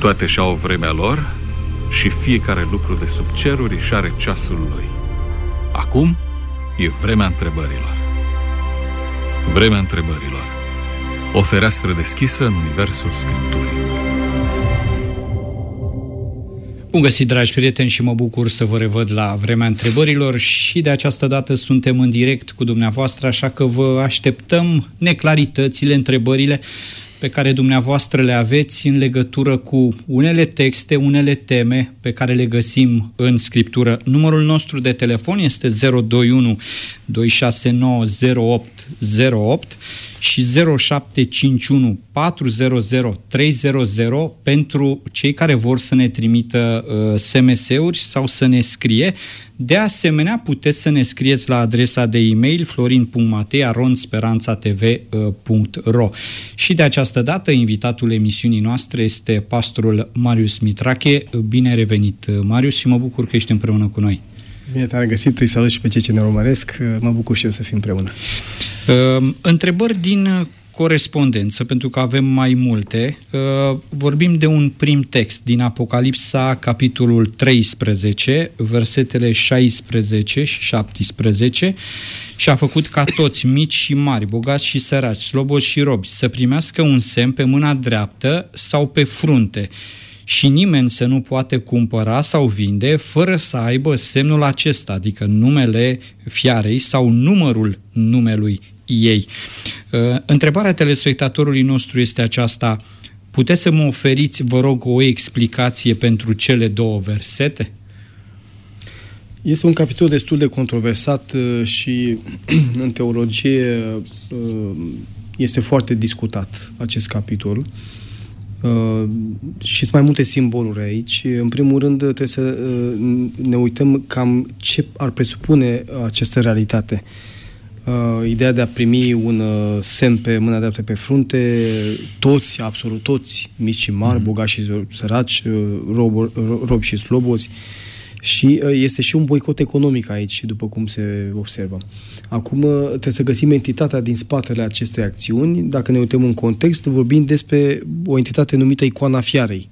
Toate și-au vremea lor și fiecare lucru de sub ceruri își are ceasul lui. Acum e vremea întrebărilor. Vremea întrebărilor. O fereastră deschisă în universul Scripturii. Bun găsit, dragi prieteni, și mă bucur să vă revăd la Vremea întrebărilor și de această dată suntem în direct cu dumneavoastră, așa că vă așteptăm neclaritățile, întrebările pe care dumneavoastră le aveți în legătură cu unele texte, unele teme pe care le găsim în Scriptură. Numărul nostru de telefon este 021 269 0808 și 0751 400 300 pentru cei care vor să ne trimită SMS-uri sau să ne scrie. De asemenea, puteți să ne scrieți la adresa de e-mail florin.matei@speranțatv.ro. Și de această dată, invitatul emisiunii noastre este pastorul Marius Mitrache. Bine revenit, Marius, și mă bucur că ești împreună cu noi. Bine te-am găsit, îi salut și pe cei ce ne urmăresc. Mă bucur și eu să fim împreună. Întrebări din corespondență, pentru că avem mai multe. Vorbim de un prim text din Apocalipsa, capitolul 13, versetele 16 și 17, și a făcut ca toți, mici și mari, bogați și săraci, slobozi și robi, să primească un semn pe mâna dreaptă sau pe frunte, și nimeni să nu poate cumpăra sau vinde fără să aibă semnul acesta, adică numele fiarei sau numărul numelui ei. Întrebarea telespectatorului nostru este aceasta: puteți să mă oferiți, vă rog, o explicație pentru cele două versete? Este un capitol destul de controversat și în teologie este foarte discutat acest capitol. Și sunt mai multe simboluri aici. În primul rând, trebuie să ne uităm cam ce ar presupune această realitate. Ideea de a primi un semn pe mâna dreaptă pe frunte, toți, absolut toți, mici și mari, bogați și săraci, robi și slobozi. Și este și un boicot economic aici, după cum se observă. Acum trebuie să găsim entitatea din spatele acestei acțiuni. Dacă ne uităm în context, vorbim despre o entitate numită Icoana Fiarei.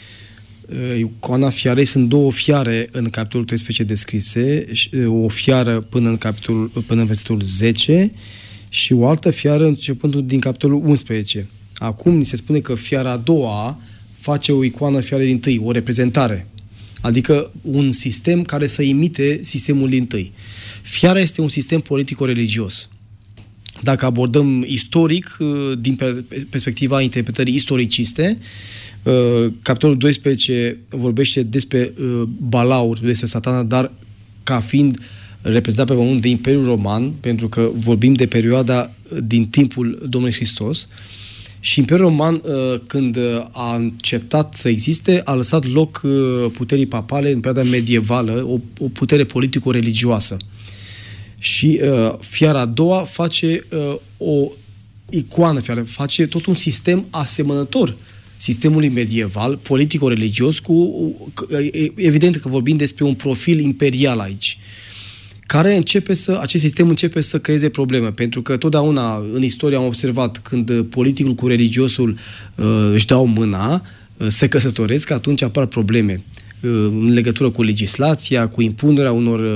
Icoana Fiarei, sunt două fiare în capitolul 13 descrise, o fiară până în versetul 10 și o altă fiară începând din capitolul 11. Acum ni se spune că fiara a doua face o icoană fiarei din tâi, o reprezentare. Adică un sistem care să imite sistemul dintâi. Fiara este un sistem politico-religios. Dacă abordăm istoric, din perspectiva interpretării istoriciste, capitolul 12 vorbește despre Balaur, despre Satana, dar ca fiind reprezentat pe pământ de Imperiul Roman, pentru că vorbim de perioada din timpul Domnului Hristos. Și Imperiul Roman, când a încetat să existe, a lăsat loc puterii papale în perioada medievală, o putere politico-religioasă. Și fiara a doua face o icoană, face tot un sistem asemănător sistemului medieval, politico-religios, evident că vorbim despre un profil imperial aici, care acest sistem începe să creeze probleme, pentru că totdeauna în istorie am observat când politicul cu religiosul își dau mâna, se căsătoresc, atunci apar probleme în legătură cu legislația, cu impunerea unor,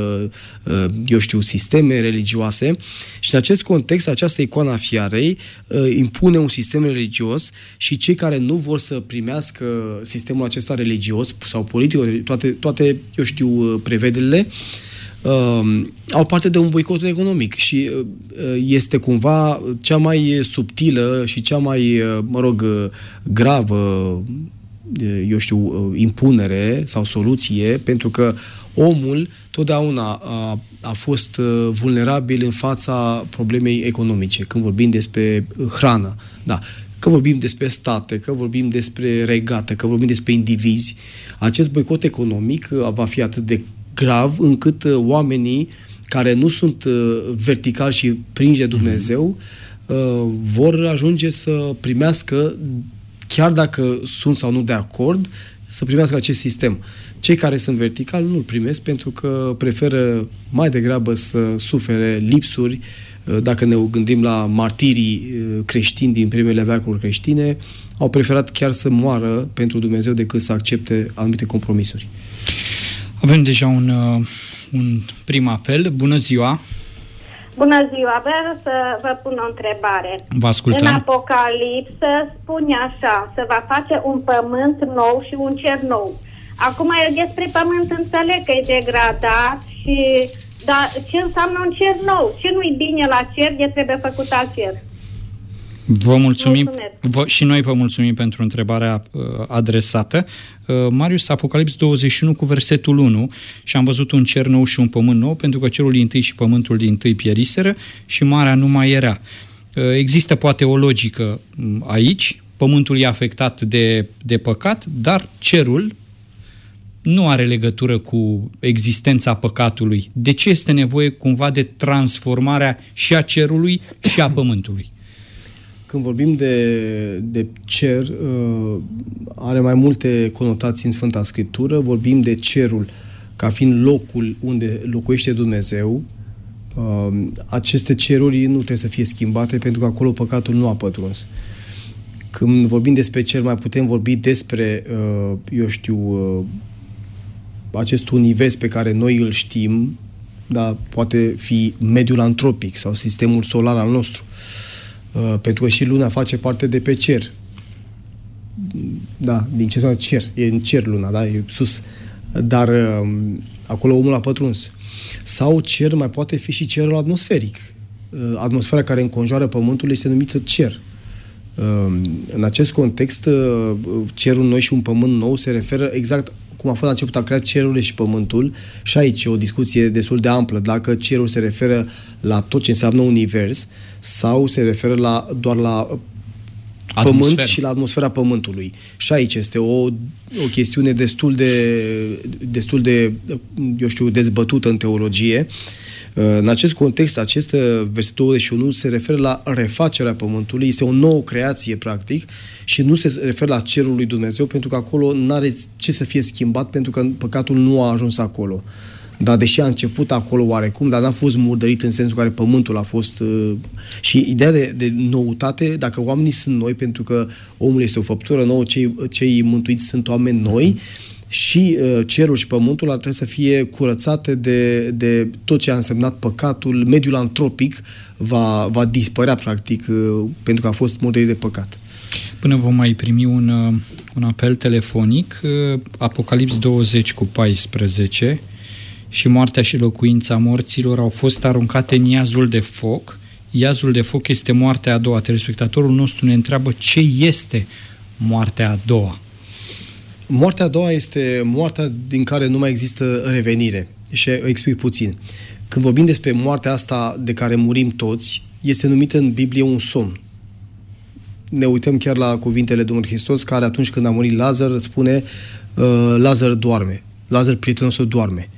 sisteme religioase. Și în acest context, această icoană a fiarei impune un sistem religios și cei care nu vor să primească sistemul acesta religios sau politic, toate prevederile, au parte de un boicot economic și este cumva cea mai subtilă și cea mai, gravă, impunere sau soluție, pentru că omul totdeauna a fost vulnerabil în fața problemei economice, când vorbim despre hrană. Da. Că vorbim despre state, că vorbim despre regate, că vorbim despre indivizi. Acest boicot economic va fi atât de grav încât oamenii care nu sunt verticali și prinși de Dumnezeu vor ajunge să primească, chiar dacă sunt sau nu de acord, să primească acest sistem. Cei care sunt verticali nu-l primesc pentru că preferă mai degrabă să sufere lipsuri. Dacă ne gândim la martirii creștini din primele veacuri creștine, au preferat chiar să moară pentru Dumnezeu decât să accepte anumite compromisuri. Avem deja un prim apel. Bună ziua! Bună ziua! Vreau să vă pun o întrebare. Vă ascultăm. În Apocalipsă spune așa, se va face un pământ nou și un cer nou. Acum eu despre pământ înțeleg că e degradat dar ce înseamnă un cer nou? Ce nu-i bine la cer, trebuie făcut alt cer? Vă mulțumim și noi vă mulțumim pentru întrebarea adresată. Marius, Apocalips 21 cu versetul 1: și am văzut un cer nou și un pământ nou, pentru că cerul dintâi și pământul dintâi pieriseră și marea nu mai era. Există poate o logică aici, pământul e afectat de păcat, dar cerul nu are legătură cu existența păcatului. De ce este nevoie cumva de transformarea și a cerului și a pământului? Când vorbim de cer, are mai multe conotații în Sfânta Scriptură. Vorbim de cerul ca fiind locul unde locuiește Dumnezeu. Aceste ceruri nu trebuie să fie schimbate, pentru că acolo păcatul nu a pătruns. Când vorbim despre cer, mai putem vorbi despre, acest univers pe care noi îl știm, dar poate fi mediul antropic sau sistemul solar al nostru. Pentru că și Luna face parte de pe cer. Da, din ce înseamnă cer? E în cer Luna, da? E sus. Dar acolo omul a pătruns. Sau cer mai poate fi și cerul atmosferic. Atmosfera care înconjoară Pământul este numită cer. În acest context, cerul nou și un pământ nou se referă exact cum a fost la început, a creat cerurile și pământul, și aici e o discuție destul de amplă, dacă cerul se referă la tot ce înseamnă univers sau se referă doar la pământ și la atmosfera pământului. Și aici este o chestiune destul de dezbătută în teologie. În acest context, acest versetul 21 se referă la refacerea pământului, este o nouă creație, practic, și nu se referă la cerul lui Dumnezeu, pentru că acolo nu are ce să fie schimbat, pentru că păcatul nu a ajuns acolo. Dar deși a început acolo oarecum, dar n-a fost murdărit în sensul care pământul a fost... Și ideea de noutate, dacă oamenii sunt noi, pentru că omul este o făptură nouă, cei mântuiți sunt oameni noi, și cerul și pământul ar trebui să fie curățate de tot ce a însemnat păcatul. Mediul antropic va dispărea, practic, pentru că a fost murdărit de păcat. Până vom mai primi un apel telefonic, Apocalips 20 cu 14: și moartea și locuința morților au fost aruncate în iazul de foc. Iazul de foc este moartea a doua. Telespectatorul nostru ne întreabă ce este moartea a doua. Moartea a doua este moartea din care nu mai există revenire. Și explic puțin. Când vorbim despre moartea asta de care murim toți, este numită în Biblie un somn. Ne uităm chiar la cuvintele Domnului Hristos, care atunci când a murit Lazar spune: Lazar doarme. Lazar, prietenul nostru, doarme.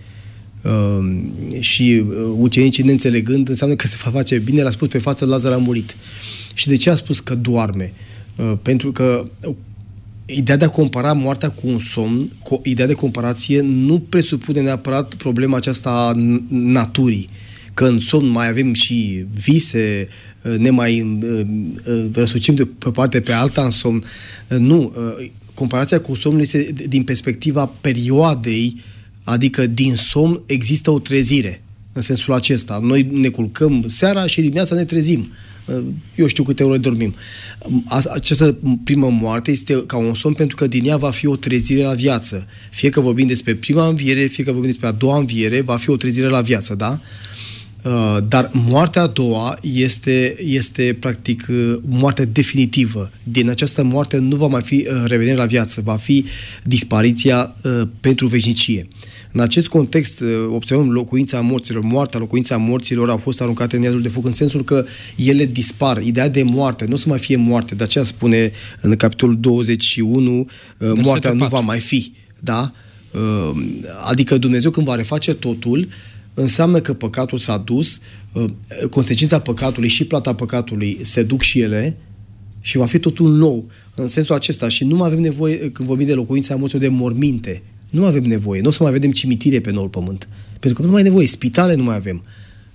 Și ucenicii, neînțelegând, înseamnă că se va face bine, l-a spus pe față: Lazar a murit. Și de ce a spus că doarme? Pentru că ideea de a compara moartea cu un somn, ideea de comparație, nu presupune neapărat problema aceasta a naturii. Că în somn mai avem și vise, ne mai răsucim de pe parte pe alta în somn. Nu. Comparația cu somnul este din perspectiva perioadei, adică din somn există o trezire. În sensul acesta. Noi ne culcăm seara și dimineața ne trezim. Eu știu câte ore dormim. Această primă moarte este ca un somn, pentru că din ea va fi o trezire la viață. Fie că vorbim despre prima înviere, fie că vorbim despre a doua înviere, va fi o trezire la viață, da? Dar moartea a doua este practic moartea definitivă. Din această moarte nu va mai fi revenire la viață, va fi dispariția pentru veșnicie. În acest context observăm locuința morților. Locuința morților au fost aruncate în iazul de foc, în sensul că ele dispar. Ideea de moarte nu o să mai fie moarte. De aceea spune în capitolul 21 moartea nu va mai fi. Da? Adică Dumnezeu, când va reface totul, înseamnă că păcatul s-a dus, consecința păcatului și plata păcatului se duc și ele, și va fi totul nou în sensul acesta. Și nu mai avem nevoie, când vorbim de locuința morților, de morminte. Nu avem nevoie. Nu o să mai vedem cimitire pe noul pământ. Pentru că nu mai e nevoie. Spitale nu mai avem.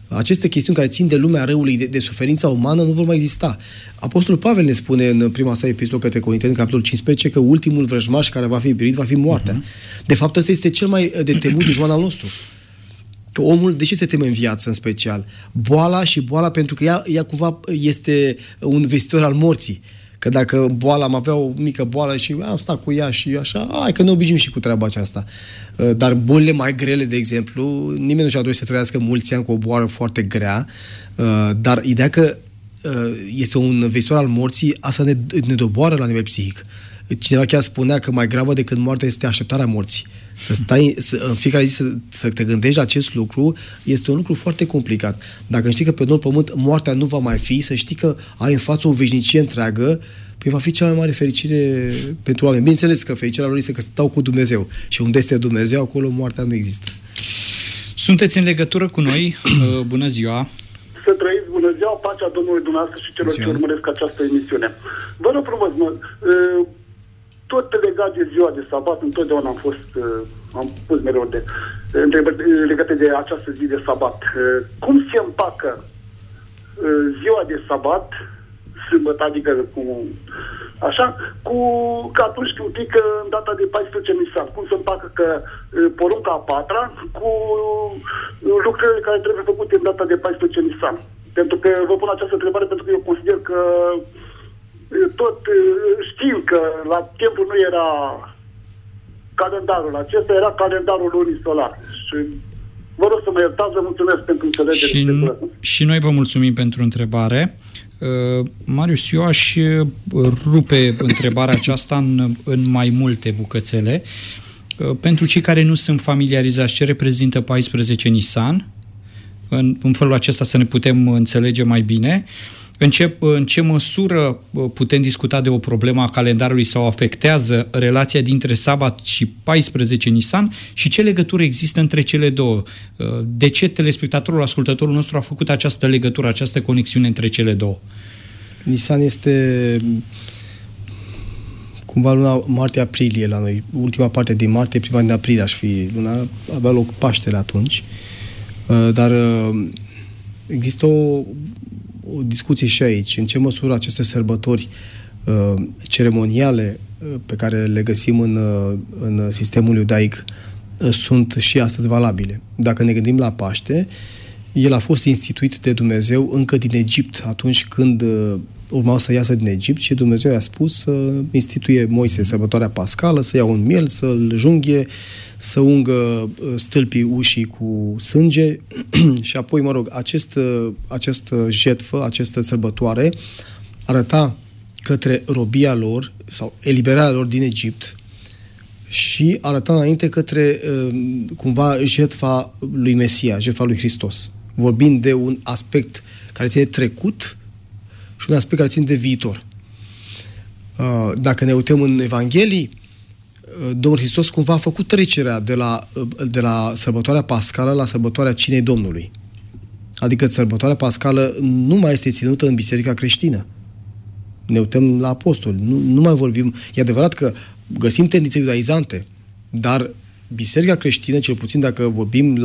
Aceste chestiuni care țin de lumea răului, de suferința umană, nu vor mai exista. Apostolul Pavel ne spune în prima sa epistolă către Corinteni, în capitolul 15, că ultimul vrăjmaș care va fi biruit va fi moartea. De fapt, ăsta este cel mai de temut dușman al nostru. Că omul, de ce se teme în viață în special? Boala pentru că ea cumva este un vestitor al morții. Că dacă boala, am avea o mică boală și am stat cu ea și așa, hai că ne obișnim și cu treaba aceasta. Dar bolile mai grele, de exemplu, nimeni nu și-a dorit să trăiască mulți ani cu o boală foarte grea, dar ideea că este un vestitor al morții, asta ne doboară la nivel psihic. Cineva chiar spunea că mai gravă decât moartea este așteptarea morții. Să stai în fiecare zi să te gândești la acest lucru este un lucru foarte complicat. Dacă știi că pe nou pământ moartea nu va mai fi, să știi că ai în față o veșnicie întreagă, păi va fi cea mai mare fericire pentru oameni. Bineînțeles că fericirea lor este că stau cu Dumnezeu. Și unde este Dumnezeu, acolo moartea nu există. Sunteți în legătură cu noi. Bună ziua! Să trăiți, bună ziua, pacea Domnului dumneavoastră și celor ce urmăresc această emisiune. Vă rog frumos, tot legat de ziua de sabat, întotdeauna am pus mereu de întrebări legate de această zi de sabat. Cum se împacă ziua de sabat, sâmbătă, adică că atunci când pică în data de 14 Nisan? Cum se împacă că porunca a patra cu lucrurile care trebuie făcute în data de 14 Nisan? Pentru că vă pun această întrebare pentru că eu consider că tot știu că la templu nu era calendarul acesta, era calendarul lunii solare. Și vă rog să mă iertați, vă mulțumesc pentru înțelegere. Și noi vă mulțumim pentru întrebare. Marius, eu aș rupe întrebarea aceasta în mai multe bucățele. Pentru cei care nu sunt familiarizați ce reprezintă 14 Nisan, în felul acesta să ne putem înțelege mai bine, în ce măsură putem discuta de o problemă a calendarului sau afectează relația dintre sabat și 14 Nisan și ce legătură există între cele două. De ce telespectatorul, ascultătorul nostru a făcut această legătură, această conexiune între cele două? Nisan este cumva luna martie-aprilie la noi. Ultima parte din martie, prima din aprilie aș fi luna, avea loc Paștele atunci. Dar există o discuție și aici. În ce măsură aceste sărbători ceremoniale pe care le găsim în sistemul iudaic sunt și astăzi valabile. Dacă ne gândim la Paște, el a fost instituit de Dumnezeu încă din Egipt, atunci când urmau să iasă din Egipt și Dumnezeu i-a spus să instituie Moise sărbătoarea pascală, să ia un miel, să-l junghie, să ungă stâlpii ușii cu sânge și apoi, mă rog, această jertfă, această sărbătoare arăta către robia lor sau eliberarea lor din Egipt și arăta înainte către cumva jertfa lui Mesia, jertfa lui Hristos, vorbind de un aspect care ține de trecut și un aspect care ține de viitor. Dacă ne uităm în Evanghelii, Domnul Hristos cumva a făcut trecerea de la sărbătoarea pascală la sărbătoarea Cinei Domnului. Adică sărbătoarea pascală nu mai este ținută în biserica creștină. Ne uităm la apostoli. Nu mai vorbim. E adevărat că găsim tendințe iudaizante, dar biserica creștină, cel puțin dacă vorbim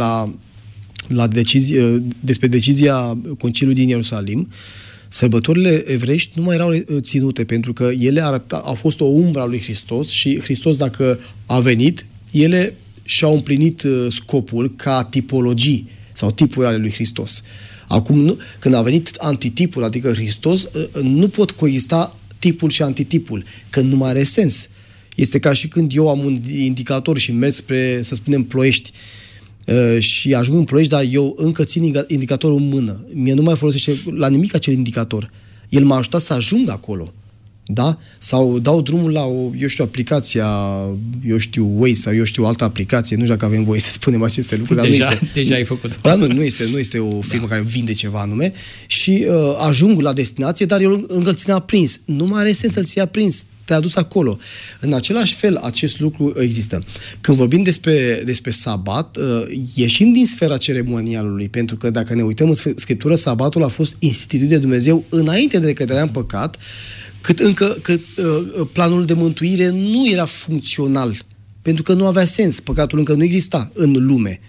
despre decizia Conciliului din Ierusalim, sărbătorile evreiești nu mai erau ținute, pentru că ele au fost o umbră a lui Hristos și Hristos, dacă a venit, ele și-au împlinit scopul ca tipologii sau tipuri ale lui Hristos. Acum, când a venit antitipul, adică Hristos, nu pot coexista tipul și antitipul, că nu mai are sens. Este ca și când eu am un indicator și merg spre, să spunem, Ploiești, și ajung în Ploiești, dar eu încă țin indicatorul în mână. Mie nu mai folosește la nimic acel indicator. El m-a ajutat să ajung acolo. Da? Sau dau drumul la aplicația, Waze sau altă aplicație, nu știu dacă avem voie să spunem aceste lucruri. Deja ai făcut. Da, nu este o firmă care vinde ceva anume și ajung la destinație, dar eu încă îl țin aprins. Nu mai are sens să-l ții aprins. Te-a dus acolo. În același fel, acest lucru există. Când vorbim despre sabat, ieșim din sfera ceremonialului, pentru că dacă ne uităm în Scriptură, sabatul a fost instituit de Dumnezeu înainte de căderea în păcat, cât planul de mântuire nu era funcțional, pentru că nu avea sens. Păcatul încă nu exista în lume.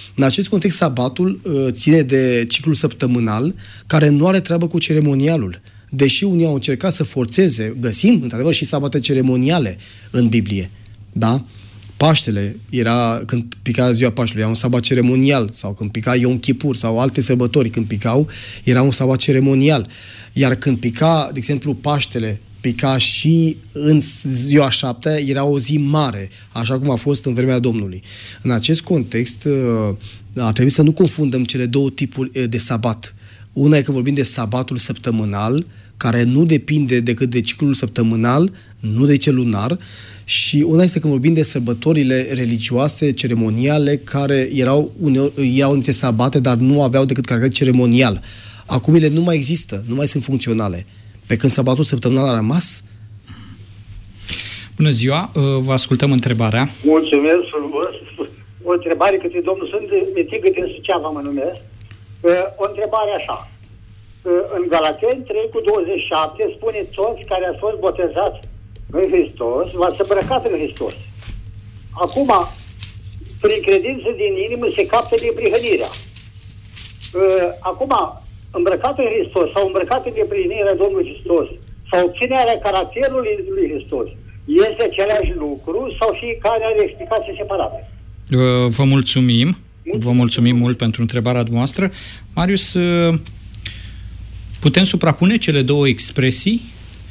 În acest context, sabatul ține de ciclul săptămânal, care nu are treabă cu ceremonialul. Deși unii au încercat să forțeze, găsim, într-adevăr, și sabate ceremoniale în Biblie. Da? Paștele era când pica ziua Paștelui, era un sabat ceremonial, sau când pica Yom Kippur, sau alte sărbători când picau, era un sabat ceremonial. Iar când pica, de exemplu, Paștele, pica și în ziua 7, era o zi mare, așa cum a fost în vremea Domnului. În acest context, ar trebui să nu confundăm cele două tipuri de sabat. Una e că vorbim de sabatul săptămânal, care nu depinde decât de ciclul săptămânal, nu de cel lunar, și una este când vorbim de sărbătorile religioase, ceremoniale, care erau niște sabate, dar nu aveau decât caracter ceremonial. Acum ele nu mai există, nu mai sunt funcționale. Pe când sabatul săptămânal a rămas. Bună ziua, vă ascultăm întrebarea. Mulțumesc frumos. O întrebare către domnul Sfânt, Mitică din Suceava mă numesc. O întrebare așa. În Galateni 3:27 spune: toți care ați fost botezați în Hristos, v-ați îmbrăcat în Hristos. Acum, prin credință din inimă se captă neprihănirea. Acum, îmbrăcat în Hristos sau îmbrăcat în neprihănirea Domnului Hristos sau obținerea caracterului lui Hristos este același lucru sau fiecare are explicații separate? Vă mulțumim. Vă mulțumim mult pentru întrebarea dumneavoastră. Marius, putem suprapune cele două expresii?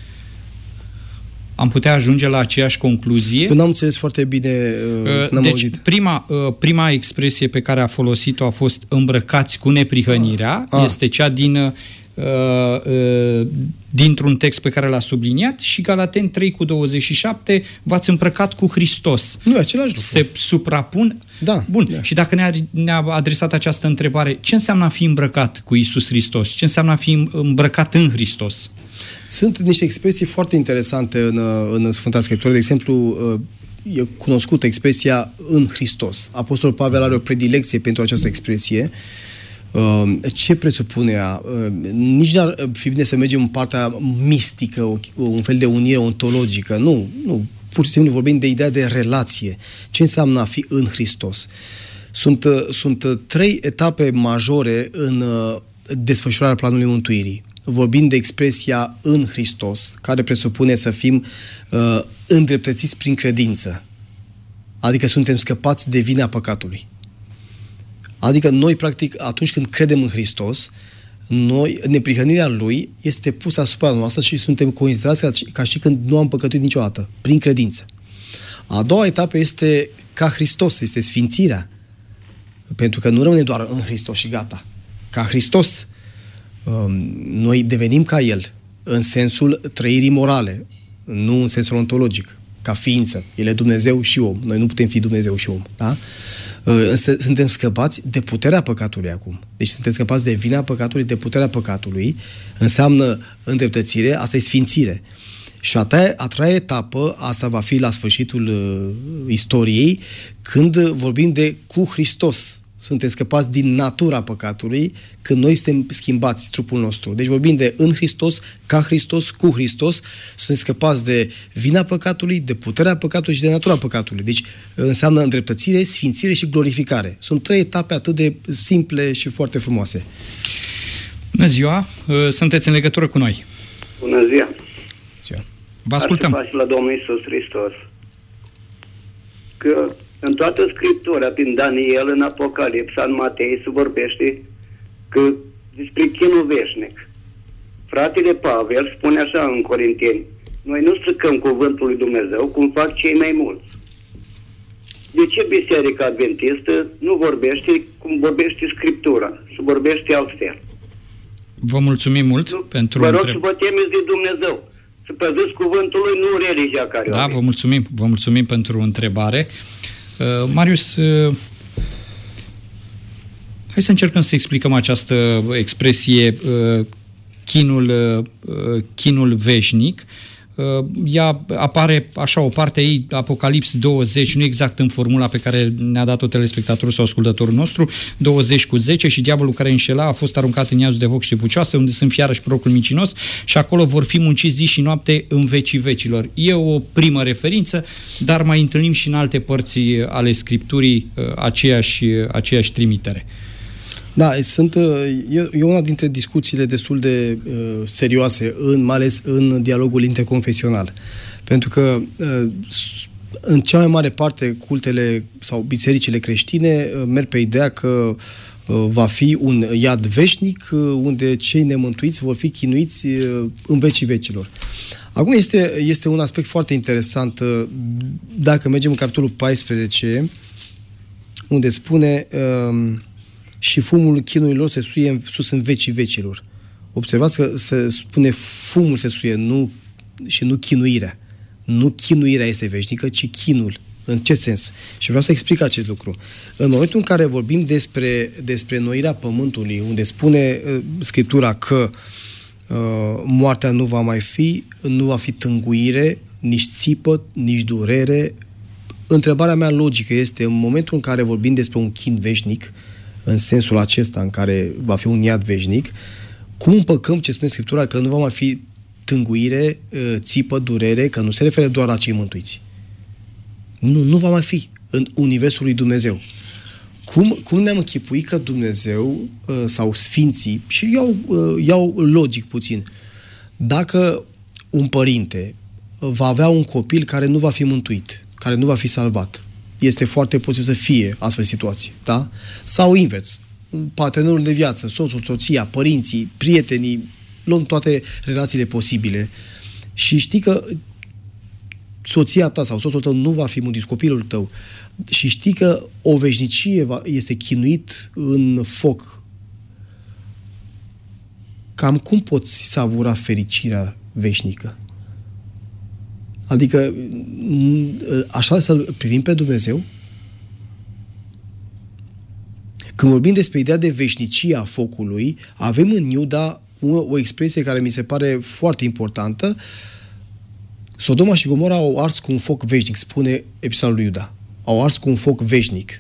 Am putea ajunge la aceeași concluzie? Eu n-am înțeles foarte bine, n-am auzit. Prima expresie pe care a folosit-o a fost îmbrăcați cu neprihănirea. Este cea dintr-un text pe care l-a subliniat, și Galateni 3:27, v-ați îmbrăcat cu Hristos. Nu e același lucru. Se suprapun? Da. Bun. Da. Și dacă ne-a adresat această întrebare, ce înseamnă a fi îmbrăcat cu Iisus Hristos? Ce înseamnă a fi îmbrăcat în Hristos? Sunt niște expresii foarte interesante în Sfânta Scriptură. De exemplu, e cunoscută expresia în Hristos. Apostolul Pavel are o predilecție pentru această expresie. Ce presupune ea? Nici n-ar fi bine să mergem în partea mistică, un fel de unire ontologică. Nu. Pur și simplu vorbim de ideea de relație. Ce înseamnă a fi în Hristos? Sunt 3 etape majore în desfășurarea planului mântuirii. Vorbim de expresia în Hristos, care presupune să fim îndreptățiți prin credință. Adică suntem scăpați de vina păcatului. Adică noi, practic, atunci când credem în Hristos, neprihănirea Lui este pusă asupra noastră și suntem considerați ca și când nu am păcătuit niciodată, prin credință. A doua etapă este ca Hristos, este sfințirea. Pentru că nu rămâne doar în Hristos și gata. Ca Hristos, noi devenim ca El, în sensul trăirii morale, nu în sensul ontologic, ca ființă. El e Dumnezeu și om. Noi nu putem fi Dumnezeu și om. Da? Suntem scăpați de puterea păcatului acum. Deci suntem scăpați de vina păcatului, de puterea păcatului. Înseamnă îndreptățire, asta e sfințire. Și a treia etapă, asta va fi la sfârșitul istoriei, când vorbim de cu Hristos. Suntem scăpați din natura păcatului, când noi suntem schimbați trupul nostru. Deci vorbim de în Hristos, ca Hristos, cu Hristos. Suntem scăpați de vina păcatului, de puterea păcatului și de natura păcatului. Deci înseamnă îndreptățire, sfințire și glorificare. Sunt 3 etape atât de simple și foarte frumoase. Bună ziua! Sunteți în legătură cu noi. Bună ziua! Vă ascultăm. Aș la Domnul Iisus Hristos. Că în toată Scriptura, prin Daniel, în Apocalipsa, în Matei, se vorbește că despre chinul veșnic. Fratele Pavel spune așa în Corinteni: noi nu stricăm cuvântul lui Dumnezeu cum fac cei mai mulți. De ce Biserica Adventistă nu vorbește cum vorbește Scriptura? Se vorbește altfel. Vă mulțumim mult pentru vă rog să vă temeți de Dumnezeu. Să păziți cuvântul lui, nu religia care Da, vă mulțumim pentru întrebare. Marius, hai să încercăm să explicăm această expresie chinul veșnic. ea apare așa, o parte ei, Apocalips 20, nu exact în formula pe care ne-a dat-o telespectatorul sau ascultătorul nostru, 20:10, și diavolul care înșela a fost aruncat în iazul de foc și de pucioasă, unde sunt fiară și prorocul mincinos, și acolo vor fi munciți zi și noapte în vecii vecilor. E o primă referință, dar mai întâlnim și în alte părți ale Scripturii aceeași trimitere. Da, e una dintre discuțiile destul de serioase, mai ales în dialogul interconfesional. Pentru că în cea mai mare parte cultele sau bisericile creștine merg pe ideea că va fi un iad veșnic unde cei nemântuiți vor fi chinuiți în vecii vecilor. Acum este un aspect foarte interesant. Dacă mergem în capitolul 14, unde spune și fumul chinului lor se suie sus în vecii vecilor. Observați că se spune fumul se suie, nu chinuirea. Nu chinuirea este veșnică, ci chinul. În ce sens? Și vreau să explic acest lucru. În momentul în care vorbim despre înnoirea pământului, unde spune Scriptura că moartea nu va fi tânguire, nici țipăt, nici durere. Întrebarea mea logică este, în momentul în care vorbim despre un chin veșnic, în sensul acesta în care va fi un iad veșnic, cum împăcăm ce spune Scriptura că nu va mai fi tânguire, țipă, durere, că nu se referă doar la cei mântuiți. Nu va mai fi în universul lui Dumnezeu. Cum ne-am închipuit că Dumnezeu sau Sfinții, și iau logic puțin, dacă un părinte va avea un copil care nu va fi mântuit, care nu va fi salvat, este foarte posibil să fie astfel de situații, da? Sau invers, partenerul de viață, soțul, soția, părinții, prietenii, luăm toate relațiile posibile și știi că soția ta sau soțul tău nu va fi mântuit, copilul tău, și știi că o veșnicie este chinuit în foc, cam cum poți savura fericirea veșnică? Adică așa să-L privim pe Dumnezeu? Când vorbim despre ideea de veșnicie a focului, avem în Iuda o expresie care mi se pare foarte importantă. Sodoma și Gomora au ars cu un foc veșnic, spune Epistola lui Iuda. Au ars cu un foc veșnic.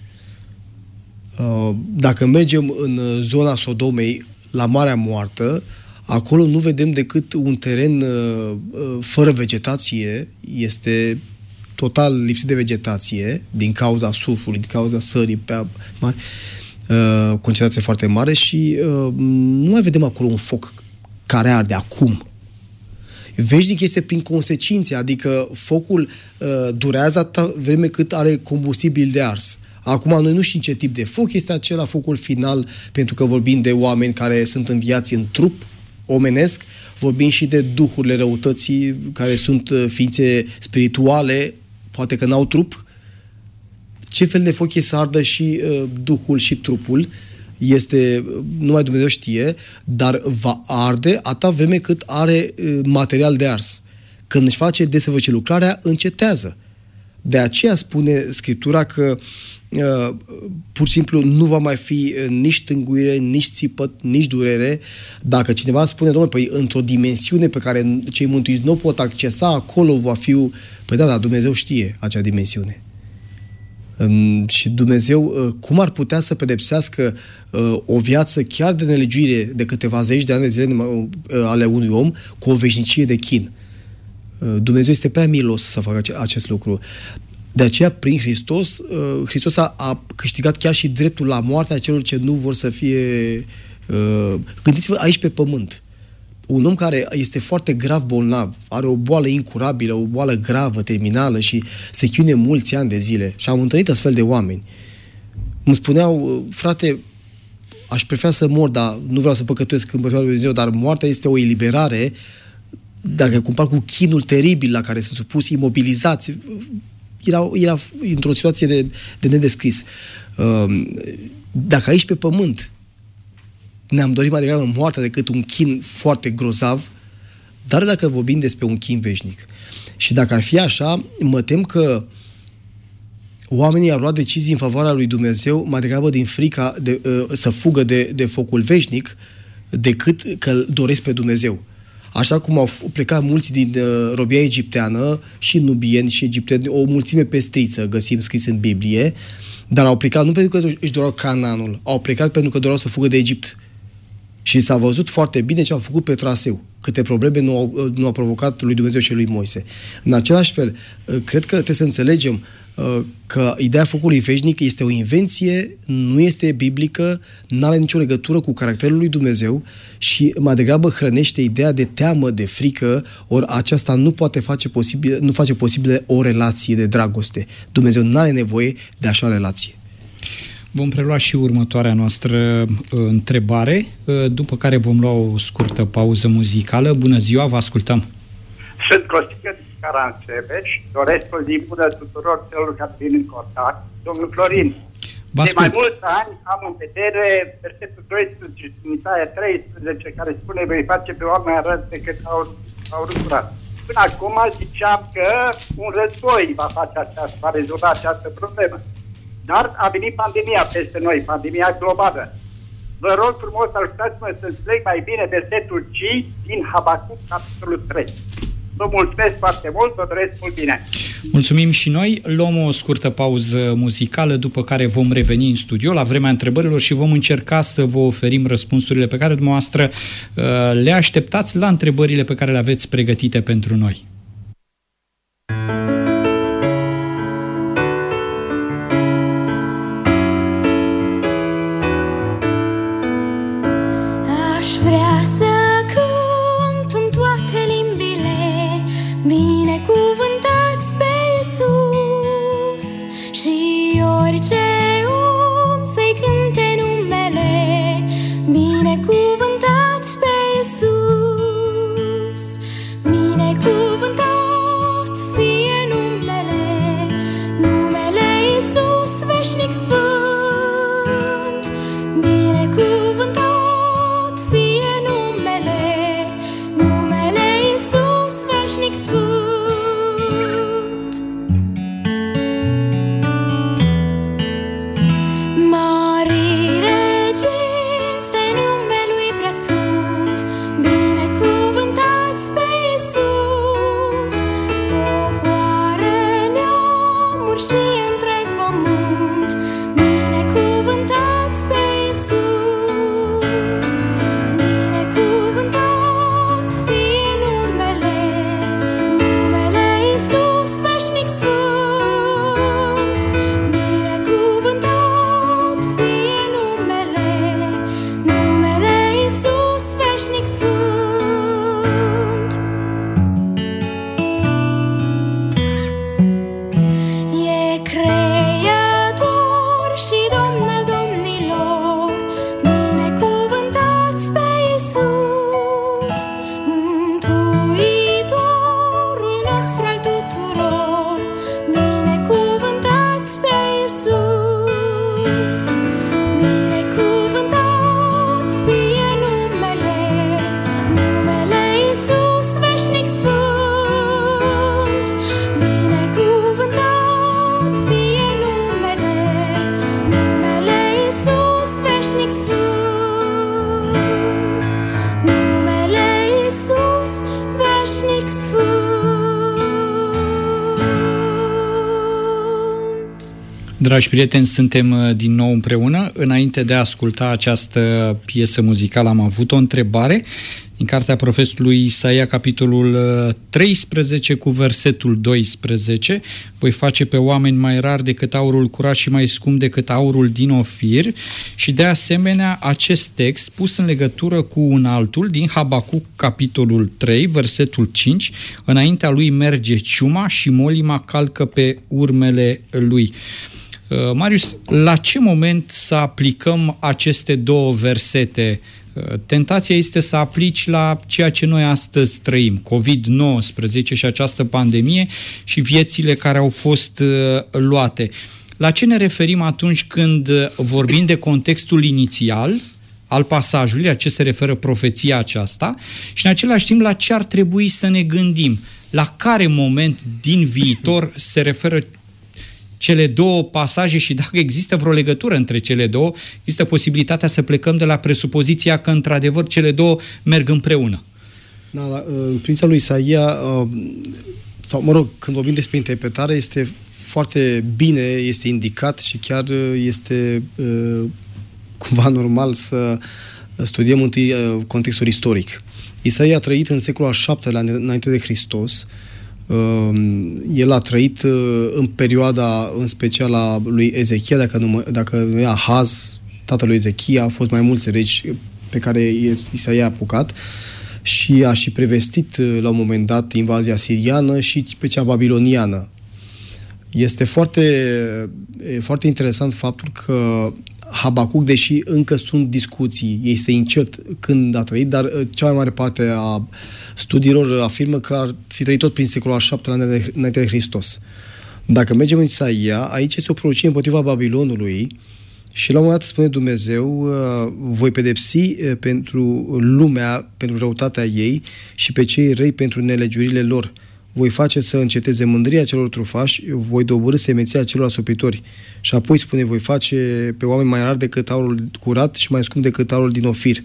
Dacă mergem în zona Sodomei, la Marea Moartă, acolo nu vedem decât un teren fără vegetație, este total lipsit de vegetație din cauza sulfului, din cauza sării pe mare, concentrație foarte mare, și nu mai vedem acolo un foc care arde acum. Veșnic este prin consecințe, adică focul durează atâta vreme cât are combustibil de ars. Acum noi nu știm ce tip de foc este acela focul final, pentru că vorbim de oameni care sunt înviați în trup omenesc, vorbim și de duhurile răutății care sunt ființe spirituale, poate că n-au trup. Ce fel de foc e să ardă și duhul și trupul este, numai Dumnezeu știe, dar va arde atâta vreme cât are material de ars. Când își face desăvârșit lucrarea, încetează. De aceea spune Scriptura că pur și simplu nu va mai fi nici tânguire, nici țipăt, nici durere. Dacă cineva spune, domnule, păi într-o dimensiune pe care cei mântuiți nu o pot accesa, acolo va fi... Păi da, dar Dumnezeu știe acea dimensiune. Și Dumnezeu, cum ar putea să pedepsească o viață chiar de nelegiuire de câteva zeci de ani de zile ale unui om cu o veșnicie de chin? Dumnezeu este prea milos să facă acest lucru. De aceea, prin Hristos, Hristos a câștigat chiar și dreptul la moartea celor ce nu vor să fie... Gândiți-vă aici pe pământ. Un om care este foarte grav bolnav, are o boală incurabilă, o boală gravă, terminală și se chinuie mulți ani de zile. Și am întâlnit astfel de oameni. Îmi spuneau, frate, aș prefera să mor, dar nu vreau să păcătuiesc în Lui Dumnezeu, dar moartea este o eliberare. Dacă compar cu chinul teribil la care sunt supuși, imobilizați, era într-o situație de nedescris. Dacă aici pe pământ ne-am dorit mai degrabă moartea decât un chin foarte grozav, dar dacă vorbim despre un chin veșnic. Și dacă ar fi așa, mă tem că oamenii au luat decizii în favoarea lui Dumnezeu mai degrabă din frica să fugă de focul veșnic decât că îl doresc pe Dumnezeu. Așa cum au plecat mulți din robia egipteană, și nubieni și egipteni, o mulțime pestriță găsim scris în Biblie, dar au plecat nu pentru că își doreau Canaanul, au plecat pentru că doreau să fugă de Egipt. Și s-a văzut foarte bine ce au făcut pe traseu. Câte probleme nu au provocat lui Dumnezeu și lui Moise. În același fel, cred că trebuie să înțelegem că ideea focului veșnic este o invenție, nu este biblică, nu are nicio legătură cu caracterul lui Dumnezeu și mai degrabă hrănește ideea de teamă, de frică, ori aceasta nu face posibil o relație de dragoste. Dumnezeu nu are nevoie de așa relație. Vom prelua și următoarea noastră întrebare, după care vom lua o scurtă pauză muzicală. Bună ziua, vă ascultăm! Sunt Costică din Caransebeș, doresc o zi bună tuturor celor care vin în contact. Domnul Florin, de mai mulți ani am în vedere versetul 12 din Isaia 13, care spune: vei face pe oameni răi decât au lucrat. Până acum ziceam că un război va rezolva această problemă. Dar a venit pandemia peste noi, pandemia globală. Vă rog frumos, ajutați-mă să înțeleg mai bine versetul 5 din Habacuc, capitolul 3. Vă mulțumesc foarte mult, vă doresc mult bine. Mulțumim și noi. Luăm o scurtă pauză muzicală, după care vom reveni în studio la vremea întrebărilor și vom încerca să vă oferim răspunsurile pe care dumneavoastră le așteptați la întrebările pe care le aveți pregătite pentru noi. Dragi prieteni, suntem din nou împreună. Înainte de a asculta această piesă muzicală am avut o întrebare din cartea profetului Isaia, capitolul 13 cu versetul 12. Voi face pe oameni mai rari decât aurul curat și mai scump decât aurul din Ofir. Și de asemenea acest text pus în legătură cu un altul din Habacuc, capitolul 3, versetul 5. Înaintea lui merge ciuma și molima calcă pe urmele lui. Marius, la ce moment să aplicăm aceste două versete? Tentația este să aplici la ceea ce noi astăzi trăim, COVID-19 și această pandemie și viețile care au fost luate. La ce ne referim atunci când vorbim de contextul inițial al pasajului, la ce se referă profeția aceasta și în același timp la ce ar trebui să ne gândim? La care moment din viitor se referă cele două pasaje și dacă există vreo legătură între cele două, există posibilitatea să plecăm de la presupoziția că într-adevăr cele două merg împreună. Da, în privința lui Isaia, sau mă rog, când vorbim despre interpretare, este foarte bine, este indicat și chiar este cumva normal să studiem întâi contextul istoric. Isaia a trăit în secolul al VII-lea înainte de Hristos. El a trăit în perioada, în special a lui Ezechia, dacă nu e Ahaz, tatălui Ezechia, a fost mai mulți regi pe care Isaia a apucat și a și prevestit la un moment dat invazia siriană și pe cea babiloniană. Este foarte, foarte interesant faptul că Habacuc, deși încă sunt discuții, este incert când a trăit, dar cea mai mare parte a studiilor afirmă că ar fi trăit tot prin secolul al VII-lea înainte de Hristos. Dacă mergem în Isaia, aici este o prorocie împotriva Babilonului și la un moment dat spune Dumnezeu: voi pedepsi pentru lumea, pentru răutatea ei și pe cei răi pentru nelegiurile lor. Voi face să înceteze mândria celor trufași, voi doborî semeția celor asupritori. Și apoi spune: voi face pe oameni mai rari decât aurul curat și mai scump decât aurul din Ofir.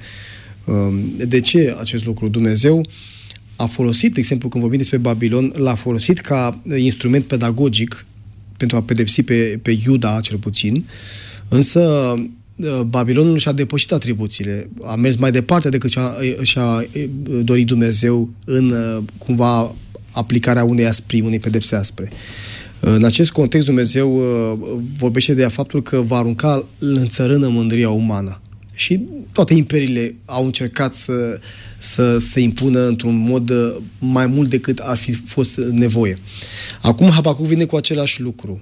De ce acest lucru? Dumnezeu a folosit, de exemplu, când vorbim despre Babilon, l-a folosit ca instrument pedagogic pentru a pedepsi pe Iuda, cel puțin, însă Babilonul și-a depășit atribuțiile, a mers mai departe decât și-a dorit Dumnezeu în cumva aplicarea unei pedepse aspre. În acest context, Dumnezeu vorbește de faptul că va arunca în țărână mândria umană. Și toate imperiile au încercat să se impună într-un mod mai mult decât ar fi fost nevoie. Acum Habacuc vine cu același lucru.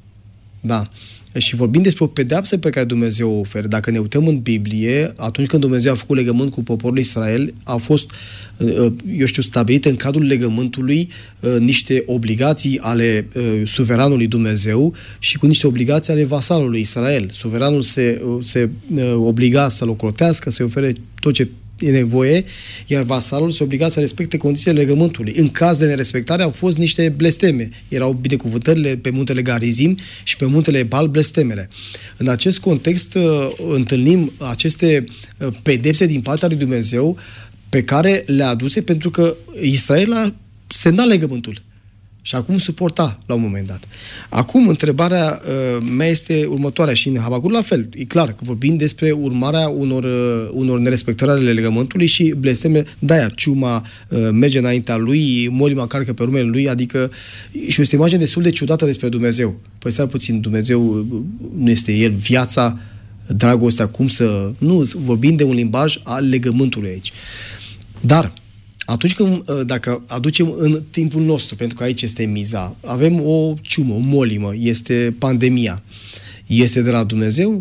Da. Și vorbim despre o pedeapsă pe care Dumnezeu o oferă. Dacă ne uităm în Biblie, atunci când Dumnezeu a făcut legământ cu poporul Israel, au fost, stabilite în cadrul legământului niște obligații ale suveranului Dumnezeu și cu niște obligații ale vasalului Israel. Suveranul se obliga să-l ocrotească, să-i ofere tot ce e nevoie, iar vasalul se obliga să respecte condițiile legământului. În caz de nerespectare au fost niște blesteme. Erau binecuvântările pe muntele Garizim și pe muntele Ebal, blestemele. În acest context întâlnim aceste pedepse din partea lui Dumnezeu pe care le-a aduse pentru că Israel a semnat legământul. Și acum suporta la un moment dat. Acum, întrebarea mea este următoarea și în Habacuc la fel. E clar că vorbim despre urmarea unor nerespectări ale legământului și blesteme. De-aia ciuma merge înaintea lui, molima carcă pe urmele lui, adică și este o imagine destul de ciudată despre Dumnezeu. Păi stai puțin, Dumnezeu nu este El viața, dragostea, cum să... Nu, vorbim de un limbaj al legământului aici. Dar atunci când, dacă aducem în timpul nostru, pentru că aici este miza, avem o ciumă, o molimă, este pandemia. Este de la Dumnezeu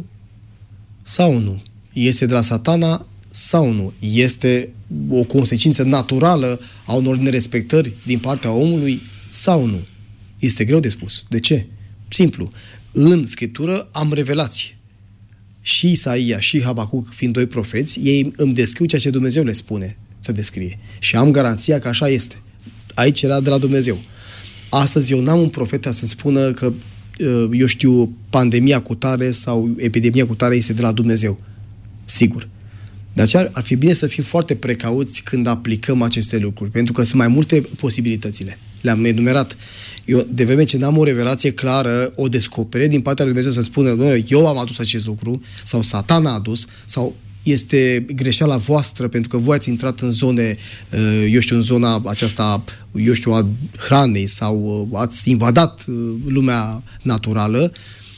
sau nu? Este de la Satana sau nu? Este o consecință naturală a unor nerespectări din partea omului sau nu? Este greu de spus. De ce? Simplu. În Scriptură am revelație. Și Isaia și Habacuc, fiind doi profeți, ei îmi descriu ceea ce Dumnezeu le spune să descrie. Și am garanția că așa este. Aici era de la Dumnezeu. Astăzi eu n-am un profet să-mi spună că, eu știu, pandemia cu tare sau epidemia cu tare este de la Dumnezeu. Sigur. De aceea ar fi bine să fim foarte precauți când aplicăm aceste lucruri, pentru că sunt mai multe posibilitățile. Le-am enumerat. Eu, de vreme ce n-am o revelație clară, o descoperire din partea lui Dumnezeu să spună: eu am adus acest lucru, sau Satana a adus, sau este greșeala voastră pentru că voi ați intrat în zone, în zona aceasta, a hranei sau ați invadat lumea naturală,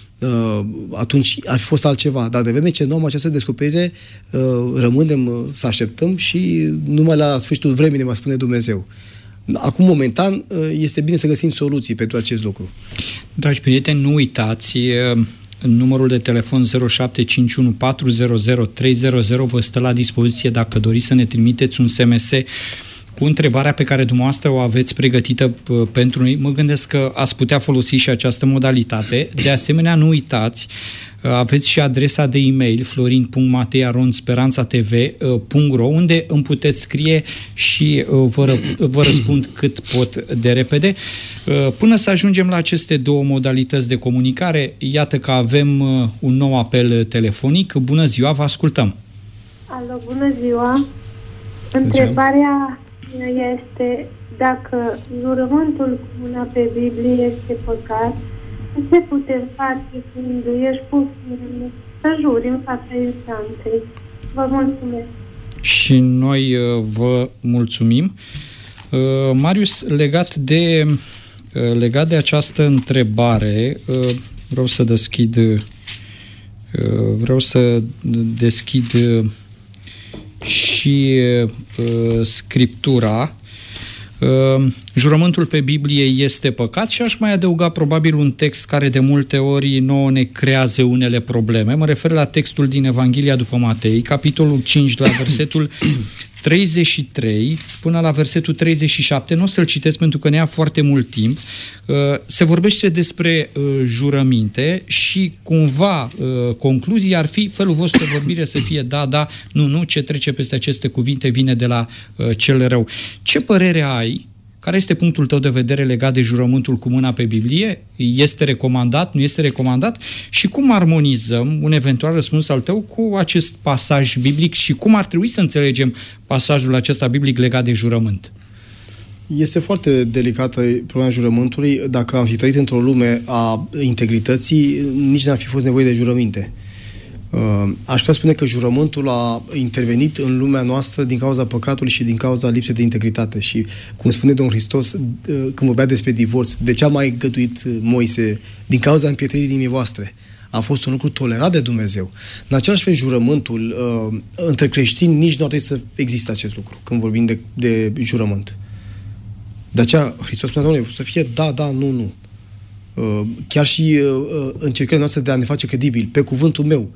atunci ar fi fost altceva. Dar de vreme ce nu am această descoperire, rămânem să așteptăm și numai la sfârșitul vremii ne va spune Dumnezeu. Acum, momentan, este bine să găsim soluții pentru acest lucru. Dragi prieteni, nu uitați, numărul de telefon 0751 400 300 vă stă la dispoziție dacă doriți să ne trimiteți un SMS cu întrebarea pe care dumneavoastră o aveți pregătită pentru noi. Mă gândesc că ați putea folosi și această modalitate. De asemenea, nu uitați, aveți și adresa de e-mail florin.matei@speranțatv.ro, unde îmi puteți scrie și vă răspund cât pot de repede. Până să ajungem la aceste două modalități de comunicare, iată că avem un nou apel telefonic. Bună ziua, vă ascultăm! Alo, bună ziua! Întrebarea este dacă jurământul cu mâna pe Biblie este păcat, ce putem face când ești pus să juri în fața instanței? Vă mulțumesc. Și noi vă mulțumim. Marius, legat de această întrebare, vreau să deschid și Scriptura. Jurământul pe Biblie este păcat și aș mai adăuga probabil un text care de multe ori nouă ne creează unele probleme. Mă refer la textul din Evanghelia după Matei, capitolul 5, la versetul 33 până la versetul 37. Nu o să-l citesc pentru că ne ia foarte mult timp. Se vorbește despre jurăminte și cumva concluzia ar fi felul vostru de vorbire să fie da, da, nu, nu, ce trece peste aceste cuvinte vine de la cel rău. Ce părere ai? Care este punctul tău de vedere legat de jurământul cu mâna pe Biblie? Este recomandat? Nu este recomandat? Și cum armonizăm un eventual răspuns al tău cu acest pasaj biblic și cum ar trebui să înțelegem pasajul acesta biblic legat de jurământ? Este foarte delicată problema jurământului. Dacă am fi trăit într-o lume a integrității, nici n-ar fi fost nevoie de jurăminte. Aș putea spune că jurământul a intervenit în lumea noastră din cauza păcatului și din cauza lipsei de integritate. Și, cum spune Domnul Hristos, când vorbea despre divorț, de ce a mai găduit Moise? Din cauza împietririi inimii voastre. A fost un lucru tolerat de Dumnezeu. În același fel, jurământul între creștini nici nu ar trebui să existe acest lucru când vorbim de jurământ. De aceea, Hristos spune, Doamne, să fie da, da, nu, nu. Chiar și încercările noastre de a ne face credibili, pe cuvântul meu,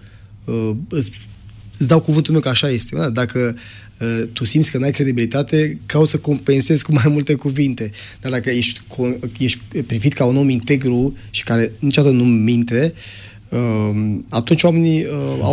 îți dau cuvântul meu că așa este. Dacă tu simți că n-ai credibilitate, cauți să compensezi cu mai multe cuvinte. Dar dacă ești privit ca un om integru și care niciodată nu minte, atunci oamenii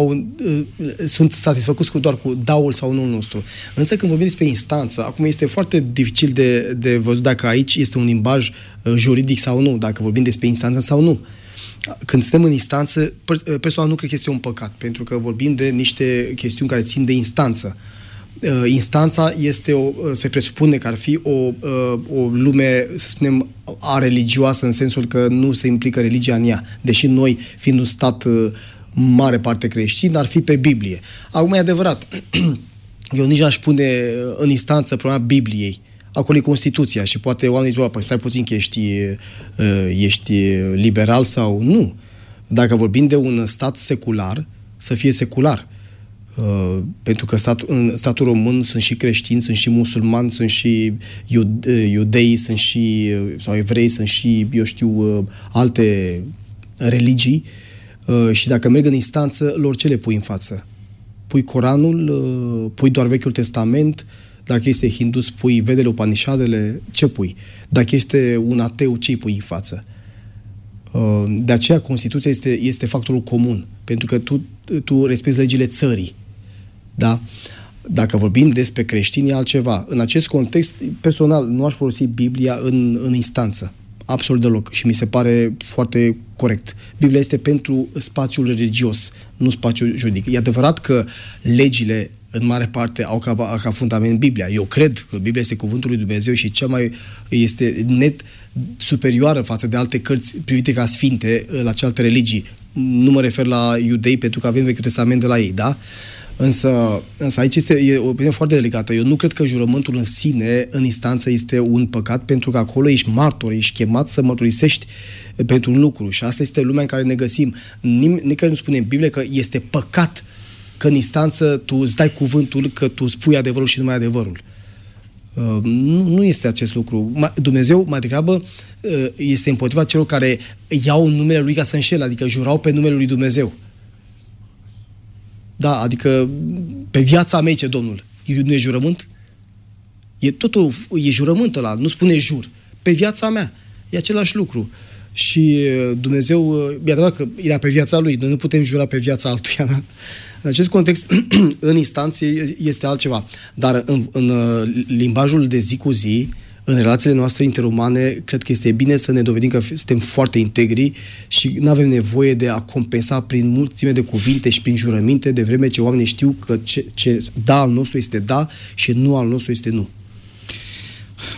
sunt satisfăcuți doar cu daul sau nu nostru. Însă când vorbim despre instanță, acum este foarte dificil de văzut dacă aici este un limbaj juridic sau nu, dacă vorbim despre instanță sau nu. Când suntem în instanță, personal nu cred că este un păcat, pentru că vorbim de niște chestiuni care țin de instanță. Instanța se presupune că ar fi o lume, să spunem, religioasă, în sensul că nu se implică religia în ea. Deși noi, fiind un stat mare parte creștin, ar fi pe Biblie. Acum e adevărat, eu nici n-aș pune în instanță problema Bibliei. Acolo e Constituția și poate oamenii zic, păi stai puțin că ești liberal sau nu. Dacă vorbim de un stat secular, să fie secular. Pentru că în statul român sunt și creștini, sunt și musulmani, sunt și iudei, sunt și, sau evrei, sunt și, eu știu, alte religii. Și dacă merg în instanță, lor ce le pui în față? Pui Coranul, pui doar Vechiul Testament. Dacă este hindu, pui Vedele, Upanishadele, ce pui? Dacă este un ateu, ce îi pui în față? De aceea Constituția este factorul comun, pentru că tu respecti legile țării. Da? Dacă vorbim despre creștini, e altceva. În acest context, personal, nu aș folosi Biblia în instanță. Absolut deloc. Și mi se pare foarte corect. Biblia este pentru spațiul religios, nu spațiul juridic. E adevărat că legile, în mare parte, au ca fundament Biblia. Eu cred că Biblia este cuvântul lui Dumnezeu și cea mai este net superioară față de alte cărți privite ca sfinte la cealaltă religii. Nu mă refer la iudei, pentru că avem Vechiul Testament de la ei, da? Însă aici e o opinie foarte delicată. Eu nu cred că jurământul în sine, în instanță, este un păcat, pentru că acolo ești martor, ești chemat să mărturisești pentru un lucru. Și asta este lumea în care ne găsim. Nicăieri nu spune în Biblie că este păcat că în instanță tu îți dai cuvântul că tu spui adevărul și numai adevărul. Nu este acest lucru. Dumnezeu, mai degrabă, este împotriva celor care iau numele Lui ca să înșele, adică jurau pe numele Lui Dumnezeu. Da, adică pe viața mea, ce Domnul. Nu e jurământ? E jurământ ăla, nu spune jur. Pe viața mea. E același lucru. Și Dumnezeu, e adevărat că era pe viața Lui. Noi nu putem jura pe viața altuia. Da? În acest context, în instanțe este altceva. Dar în limbajul de zi cu zi, în relațiile noastre interumane, cred că este bine să ne dovedim că suntem foarte integri și nu avem nevoie de a compensa prin mulțime de cuvinte și prin jurăminte, de vreme ce oamenii știu că ce da al nostru este da și nu al nostru este nu.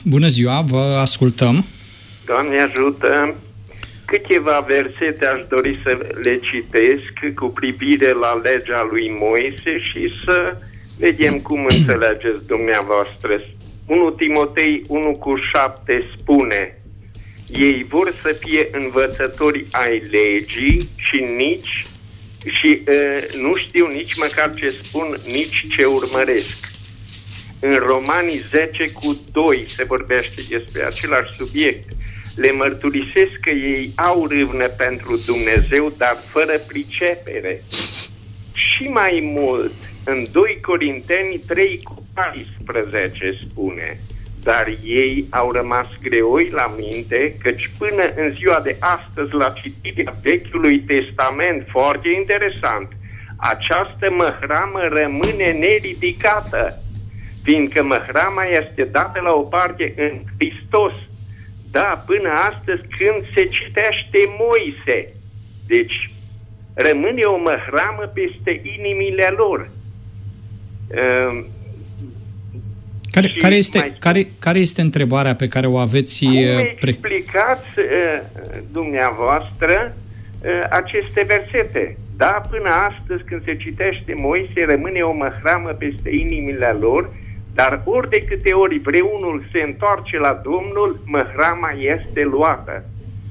Bună ziua, vă ascultăm. Doamne ajută! Câteva versete aș dori să le citesc cu privire la legea lui Moise și să vedem cum înțelegeți dumneavoastră. 1 Timotei 1:7 spune: ei vor să fie învățători ai legii și nu știu nici măcar ce spun, nici ce urmăresc. În Romanii 10:2 se vorbește despre același subiect. Le mărturisesc că ei au râvnă pentru Dumnezeu, dar fără pricepere. Și mai mult, în 2 Corinteni 3:14 spune: dar ei au rămas greoi la minte, căci până în ziua de astăzi, la citirea Vechiului Testament, foarte interesant, această măhramă rămâne neridicată, fiindcă măhrama este dată la o parte în Hristos. Da, până astăzi când se citește Moise. Deci, rămâne o măhramă peste inimile lor. Care este întrebarea pe care o aveți? Cum explicați dumneavoastră aceste versete? Da, până astăzi când se citește Moise, rămâne o măhramă peste inimile lor, dar ori de câte ori vreunul se întoarce la Domnul, măhrama este luată.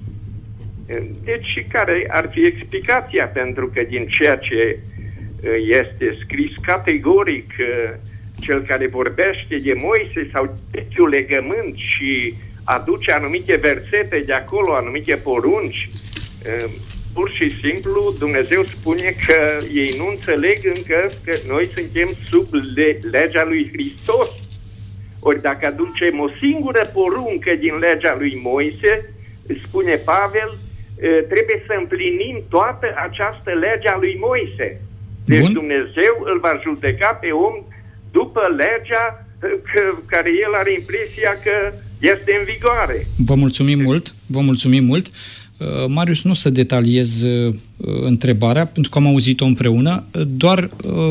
Deci care ar fi explicația? Pentru că din ceea ce este scris categoric, cel care vorbește de Moise sau vechiul legământ și aduce anumite versete de acolo, anumite porunci, pur și simplu Dumnezeu spune că ei nu înțeleg încă că noi suntem sub legea lui Hristos. Ori dacă aducem o singură poruncă din legea lui Moise, spune Pavel, trebuie să împlinim toată această lege a lui Moise. Deci bun. Dumnezeu îl va judeca pe om după legea care el are impresia că este în vigoare. Vă mulțumim mult. Marius, nu o să detaliez întrebarea, pentru că am auzit-o împreună, doar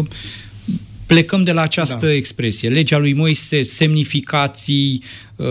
plecăm de la această expresie. Legea lui Moise, semnificații,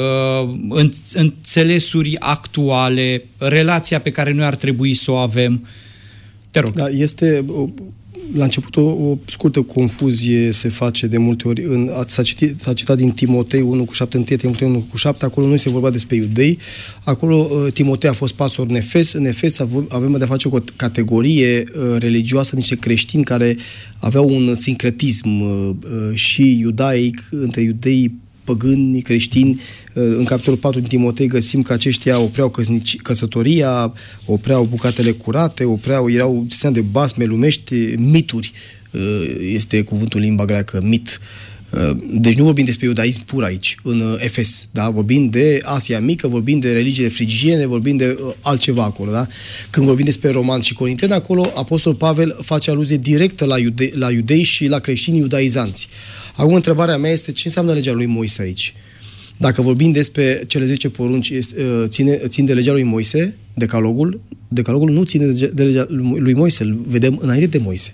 înțelesuri actuale, relația pe care noi ar trebui să o avem. Te rog. Da, este... La început o scurtă confuzie se face de multe ori. S-a citat din Timotei 1:7, 1 Timotei 1:7, acolo nu se vorbea despre iudei. Acolo Timotei a fost pastor în Efes. În Efes avem de-a face cu o categorie religioasă, niște creștini care aveau un sincretism și iudaic, între iudei păgâni, creștini. În capitolul 4 din Timotei găsim că aceștia opreau căsătoria, opreau bucatele curate, erau de basme lumești, mituri, este cuvântul limba greacă, mit. Deci nu vorbim despre iudaism pur aici, în Efes, da? Vorbim de Asia Mică, vorbim de religiile frigiene, vorbim de altceva acolo, da? Când vorbim despre romani și corinteni, acolo Apostol Pavel face aluzie directă la iudei și la creștinii iudaizanți. Acum, întrebarea mea este ce înseamnă legea lui Moise aici? Dacă vorbim despre cele 10 porunci, țin de legea lui Moise, decalogul nu ține de legea lui Moise, îl vedem înainte de Moise.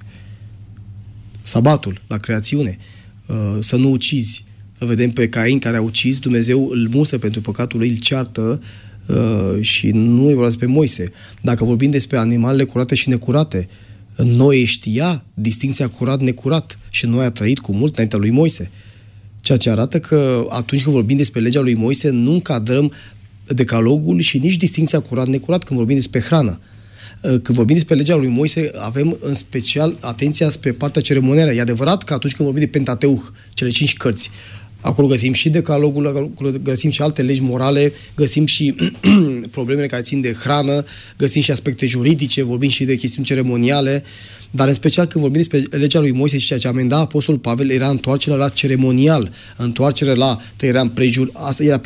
Sabatul, la creațiune, să nu ucizi. Îl vedem pe Cain care a ucis, Dumnezeu îl musă pentru păcatul lui, îl ceartă și nu e vorba despre Moise. Dacă vorbim despre animalele curate și necurate, Noe știa distinția curat-necurat și Noe a trăit cu mult înaintea lui Moise. Ceea ce arată că atunci când vorbim despre legea lui Moise, nu încadrăm decalogul și nici distinția curat-necurat când vorbim despre hrană. Când vorbim despre legea lui Moise, avem în special atenția spre partea ceremonială. E adevărat că atunci când vorbim de Pentateuch, cele 5 cărți, acolo găsim și decalogul, acolo găsim și alte legi morale, găsim și problemele care țin de hrană, găsim și aspecte juridice, vorbim și de chestiuni ceremoniale, dar în special când vorbim despre legea lui Moise și ceea ce amenda Apostolul Pavel era întoarcerea la ceremonial, întoarcerea la tăierea împrejur. Asta era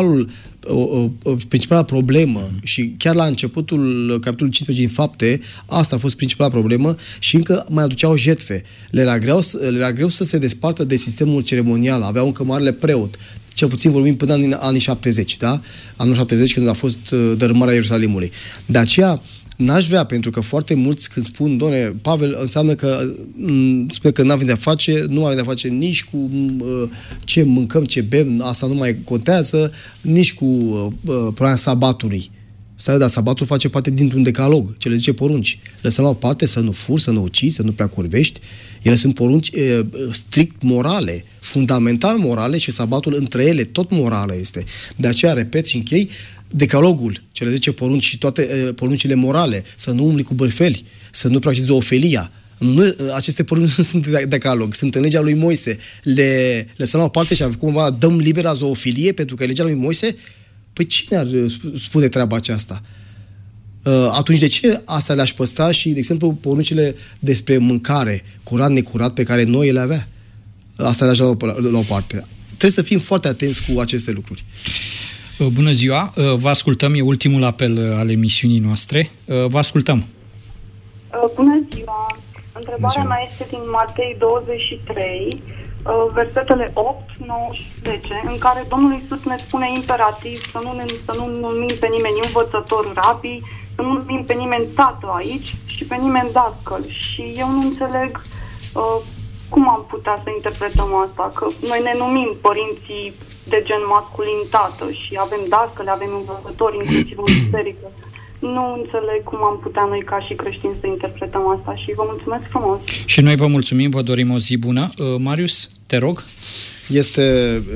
principala problemă și chiar la începutul capitolului 15 din Fapte, asta a fost principala problemă și încă mai aduceau jertfe. Le era greu să se despartă de sistemul ceremonial, aveau încă marele preot. Cel puțin vorbim până în anii 70, da? Anul 70 când a fost dărâmarea Ierusalimului. De aceea, N-aș vrea, pentru că foarte mulți când spun, doamne, Pavel, înseamnă că spune că n-avem de-a face, nu avem de-a face nici cu ce mâncăm, ce bem, asta nu mai contează, nici cu problema sabatului. Dar sabatul face parte dintr-un decalog, cele 10 porunci. Lăsăm la o parte să nu furi, să nu ucizi, să nu prea curvești. Ele sunt porunci strict morale, fundamental morale și sabatul între ele tot morală este. De aceea, repet și închei, decalogul, cele 10 porunci și toate poruncile morale, să nu umbli cu bârfeli, să nu practici zoofilia. Aceste porunci nu sunt decalog, sunt în legea lui Moise. Le lăsăm la o parte și cumva dăm libera zoofilie pentru că e legea lui Moise. Păi cine ar spune treaba aceasta? Atunci de ce asta le-aș păstra și, de exemplu, poruncile despre mâncare, curat, necurat, pe care noi le avea? Asta le-aș la o parte. Trebuie să fim foarte atenți cu aceste lucruri. Bună ziua! Vă ascultăm, e ultimul apel al emisiunii noastre. Vă ascultăm. Bună ziua! Întrebarea mea este din Matei 23, versetele 8, 9 și 10, în care Domnul Iisus ne spune imperativ să nu numim pe nimeni învățător, rabi, să nu numim pe nimeni tată aici și pe nimeni dascăl. Și eu nu înțeleg cum am putea să interpretăm asta, că noi ne numim părinții de gen masculin tată și avem dascăle, avem învățători, inclusiv în biserică. Nu înțeleg cum am putea noi ca și creștini să interpretăm asta și vă mulțumesc frumos. Și noi vă mulțumim, vă dorim o zi bună. Marius, te rog. Este,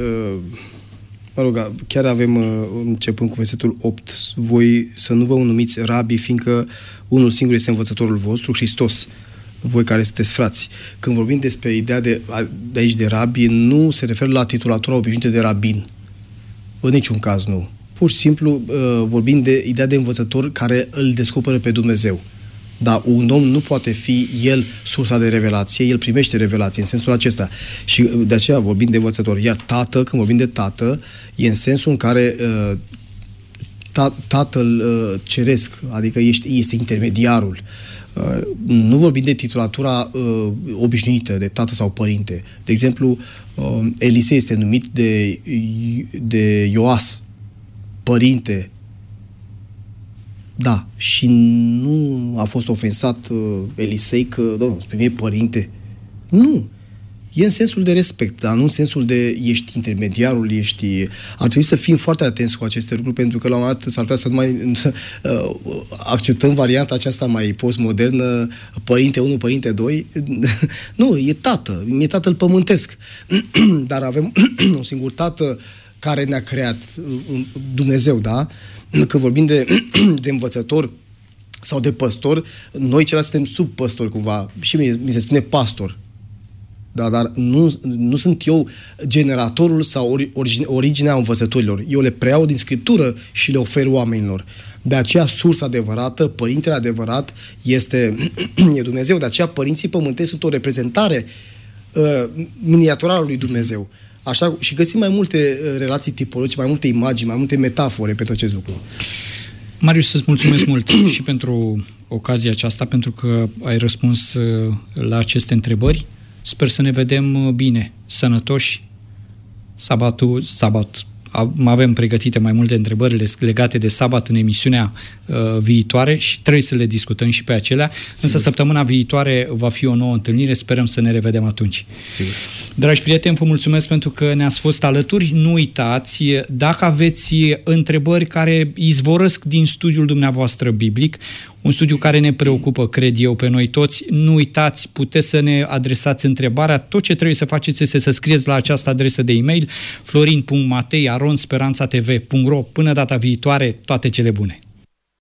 mă rog, chiar avem, începând cu versetul 8, voi să nu vă numiți rabi, fiindcă unul singur este învățătorul vostru, Hristos, voi care sunteți frați. Când vorbim despre ideea de aici de rabi, nu se referă la titulatura obișnuită de rabin. În niciun caz nu. Pur și simplu vorbim de ideea de învățător care îl descoperă pe Dumnezeu. Dar un om nu poate fi el sursa de revelație, el primește revelație în sensul acesta. Și de aceea vorbim de învățător. Iar tată, când vorbim de tată, e în sensul în care tatăl ceresc, adică este intermediarul. Nu vorbim de titulatura obișnuită, de tată sau părinte. De exemplu, Elisei este numit de Ioas, părinte. Da, și nu a fost ofensat Elisei că, domnule, pe mine părinte. Nu. E în sensul de respect, dar nu în sensul de ești intermediarul, Ar trebui să fim foarte atenți cu aceste lucruri, pentru că la un moment dat s-ar putea să nu mai acceptăm varianta aceasta mai postmodernă, părinte 1, părinte 2. Nu, e tată, e tatăl pământesc. Dar avem un singur tată care ne-a creat, Dumnezeu, da? Când vorbim de învățător sau de păstor, noi ceilalți suntem sub păstori cumva. Și mi se spune pastor. Da, dar nu sunt eu generatorul sau originea învățătorilor. Eu le preiau din Scriptură și le ofer oamenilor. De aceea sursa adevărată, părintele adevărat e Dumnezeu. De aceea părinții pământeni sunt o reprezentare miniaturală lui Dumnezeu. Așa, și găsim mai multe relații tipologice, mai multe imagini, mai multe metafore pentru acest lucru. Marius, să-ți mulțumesc mult și pentru ocazia aceasta, pentru că ai răspuns la aceste întrebări. Sper să ne vedem bine, sănătoși. Sabat. Avem pregătite mai multe întrebări legate de sabat în emisiunea viitoare și trebuie să le discutăm și pe acelea. Sigur. Însă săptămâna viitoare va fi o nouă întâlnire, sperăm să ne revedem atunci. Sigur. Dragi prieteni, vă mulțumesc pentru că ne-ați fost alături. Nu uitați, dacă aveți întrebări care izvorăsc din studiul dumneavoastră biblic, un studiu care ne preocupă, cred eu, pe noi toți, nu uitați, puteți să ne adresați întrebarea. Tot ce trebuie să faceți este să scrieți la această adresă de e-mail florin.matei@speranțatv.ro. Până data viitoare, toate cele bune!